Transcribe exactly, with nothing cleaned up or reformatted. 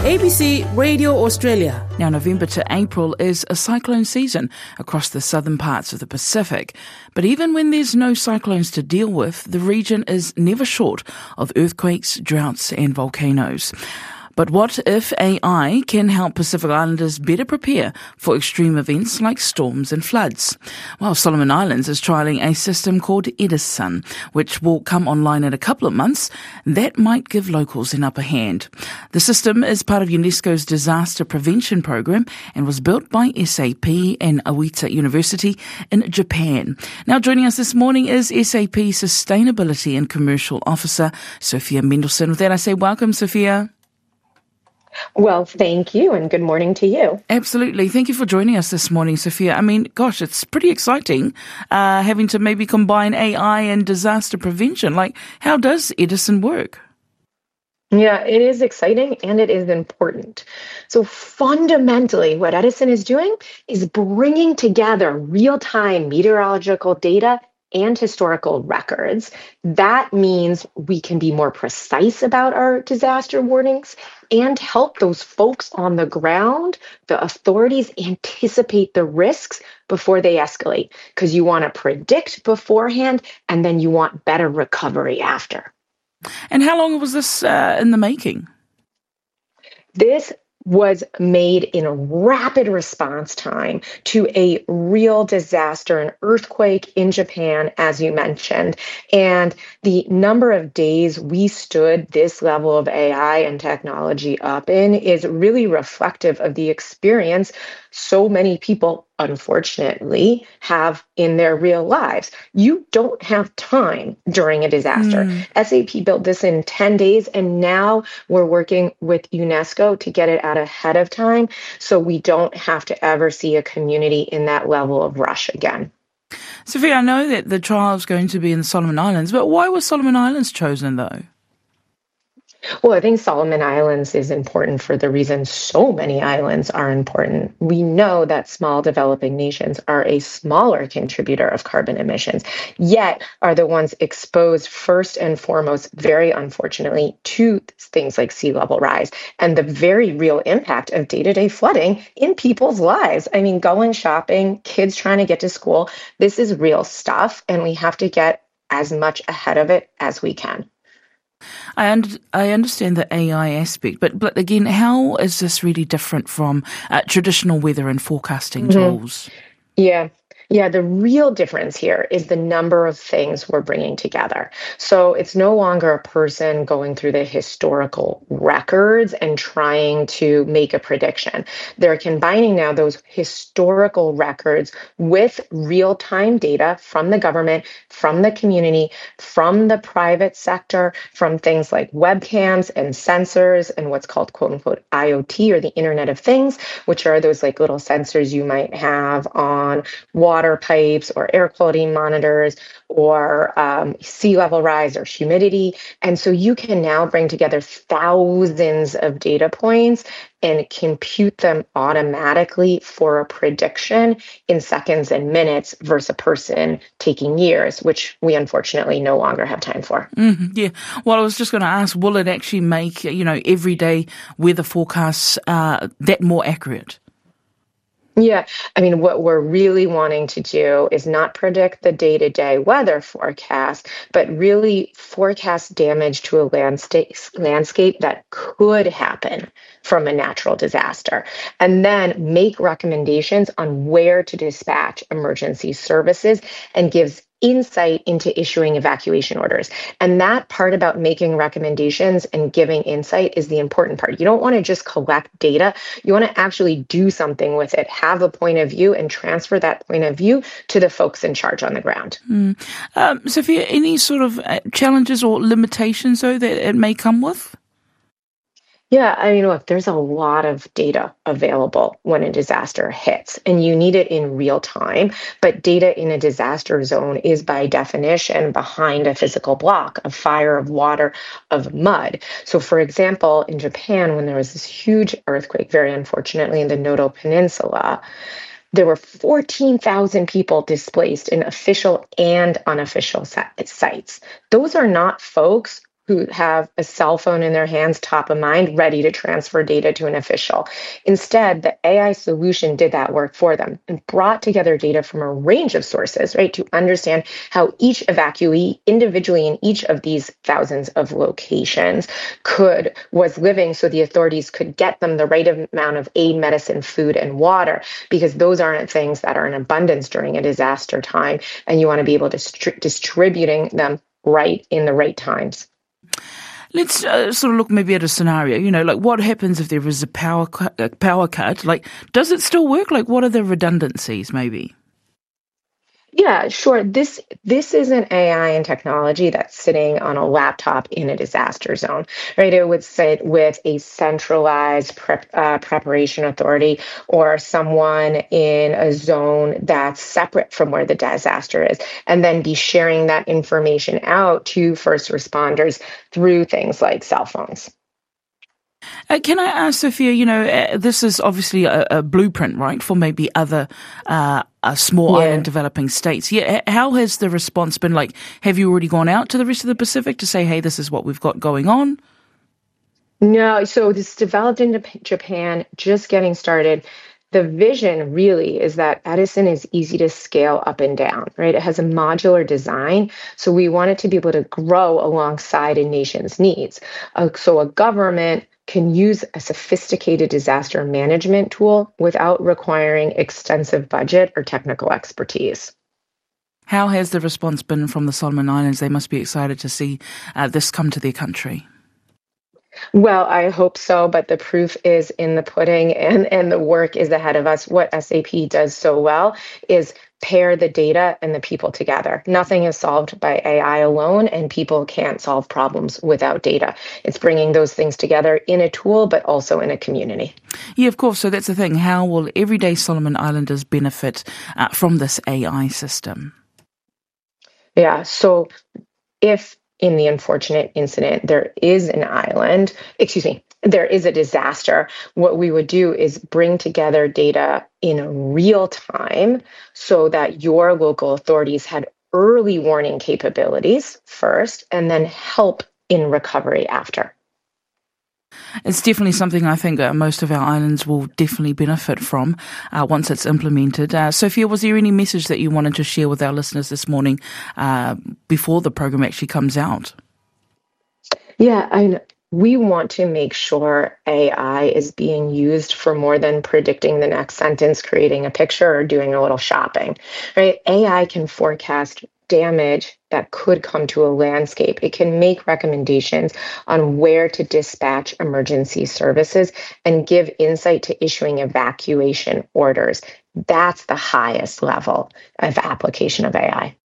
A B C Radio Australia. Now, November to April is a cyclone season across the southern parts of the Pacific. But even when there's no cyclones to deal with, the region is never short of earthquakes, droughts and volcanoes. But what if A I can help Pacific Islanders better prepare for extreme events like storms and floods? Well, Solomon Islands is trialling a system called Edison, which will come online in a couple of months. That might give locals an upper hand. The system is part of UNESCO's disaster prevention program and was built by S A P and Awita University in Japan. Now, joining us this morning is S A P Sustainability and Commercial Officer, Sophia Mendelsohn. With that, I say welcome, Sophia. Well, thank you, and good morning to you. Absolutely. Thank you for joining us this morning, Sophia. I mean, gosh, it's pretty exciting uh, having to maybe combine A I and disaster prevention. Like, how does Edison work? Yeah, it is exciting and it is important. So fundamentally, what Edison is doing is bringing together real-time meteorological data and historical records. That means we can be more precise about our disaster warnings and help those folks on the ground, the authorities, anticipate the risks before they escalate, because you want to predict beforehand and then you want better recovery after. And how long was this uh, in the making? This was made in a rapid response time to a real disaster, an earthquake in Japan, as you mentioned. And the number of days we stood this level of A I and technology up in is really reflective of the experience so many people, unfortunately, have in their real lives. You don't have time during a disaster. Mm. S A P built this in ten days, and now we're working with UNESCO to get it out ahead of time so we don't have to ever see a community in that level of rush again. Sophia, I know that the trial is going to be in the Solomon Islands, but why were Solomon Islands chosen, though? Well, I think Solomon Islands is important for the reason so many islands are important. We know that small developing nations are a smaller contributor of carbon emissions, yet are the ones exposed first and foremost, very unfortunately, to things like sea level rise and the very real impact of day-to-day flooding in people's lives. I mean, going shopping, kids trying to get to school, this is real stuff, and we have to get as much ahead of it as we can. I, und- I understand the A I aspect, but, but again, how is this really different from uh, traditional weather and forecasting mm-hmm. tools? Yeah. Yeah, the real difference here is the number of things we're bringing together. So it's no longer a person going through the historical records and trying to make a prediction. They're combining now those historical records with real-time data from the government, from the community, from the private sector, from things like webcams and sensors and what's called quote-unquote I O T, or the Internet of Things, which are those like little sensors you might have on water water pipes or air quality monitors or um, sea level rise or humidity. And so you can now bring together thousands of data points and compute them automatically for a prediction in seconds and minutes versus a person taking years, which we unfortunately no longer have time for. Mm-hmm, yeah. Well, I was just going to ask, will it actually make, you know, everyday weather forecasts uh, that more accurate? Yeah, I mean, what we're really wanting to do is not predict the day-to-day weather forecast, but really forecast damage to a landscape landscape that could happen from a natural disaster, and then make recommendations on where to dispatch emergency services and gives insight into issuing evacuation orders. And that part about making recommendations and giving insight is the important part. You don't want to just collect data. You want to actually do something with it, have a point of view, and transfer that point of view to the folks in charge on the ground. Mm. Um, Sophia, any sort of challenges or limitations, though, that it may come with? Yeah, I mean, look, there's a lot of data available when a disaster hits, and you need it in real time. But data in a disaster zone is by definition behind a physical block of fire, of water, of mud. So, for example, in Japan, when there was this huge earthquake, very unfortunately, in the Noto Peninsula, there were fourteen thousand people displaced in official and unofficial sites. Those are not folks who have a cell phone in their hands, top of mind, ready to transfer data to an official. Instead, the A I solution did that work for them and brought together data from a range of sources, right, to understand how each evacuee individually in each of these thousands of locations could was living so the authorities could get them the right amount of aid, medicine, food, and water, because those aren't things that are in abundance during a disaster time, and you want to be able to stri- distributing them right in the right times. Let's uh, sort of look maybe at a scenario, you know, like what happens if there is a power cu- a power cut? Like, does it still work? Like, what are the redundancies maybe? Yeah, sure. This this is an A I and technology that's sitting on a laptop in a disaster zone, right? It would sit with a centralized prep, uh, preparation authority or someone in a zone that's separate from where the disaster is, and then be sharing that information out to first responders through things like cell phones. Uh, can I ask, Sophia, you know, uh, this is obviously a, a blueprint, right, for maybe other uh, uh, small Yeah. island developing states. Yeah, h- how has the response been like? Have you already gone out to the rest of the Pacific to say, hey, this is what we've got going on? No, so this developed in Jap- Japan, just getting started. The vision really is that Edison is easy to scale up and down, right? It has a modular design. So we want it to be able to grow alongside a nation's needs. Uh, so a government can use a sophisticated disaster management tool without requiring extensive budget or technical expertise. How has the response been from the Solomon Islands? They must be excited to see uh, this come to their country. Well, I hope so, but the proof is in the pudding, and, and the work is ahead of us. What S A P does so well is pair the data and the people together. Nothing is solved by A I alone, and people can't solve problems without data. It's bringing those things together in a tool, but also in a community. Yeah, of course. So that's the thing. How will everyday Solomon Islanders benefit uh, from this A I system? Yeah, so if in the unfortunate incident there is an island, excuse me, there is a disaster, what we would do is bring together data in real time so that your local authorities had early warning capabilities first and then help in recovery after. It's definitely something I think uh, most of our islands will definitely benefit from uh, once it's implemented. Uh, Sophia, was there any message that you wanted to share with our listeners this morning uh, before the program actually comes out? Yeah, I know. We want to make sure A I is being used for more than predicting the next sentence, creating a picture, or doing a little shopping, right? A I can forecast damage that could come to a landscape. It can make recommendations on where to dispatch emergency services and give insight to issuing evacuation orders. That's the highest level of application of A I.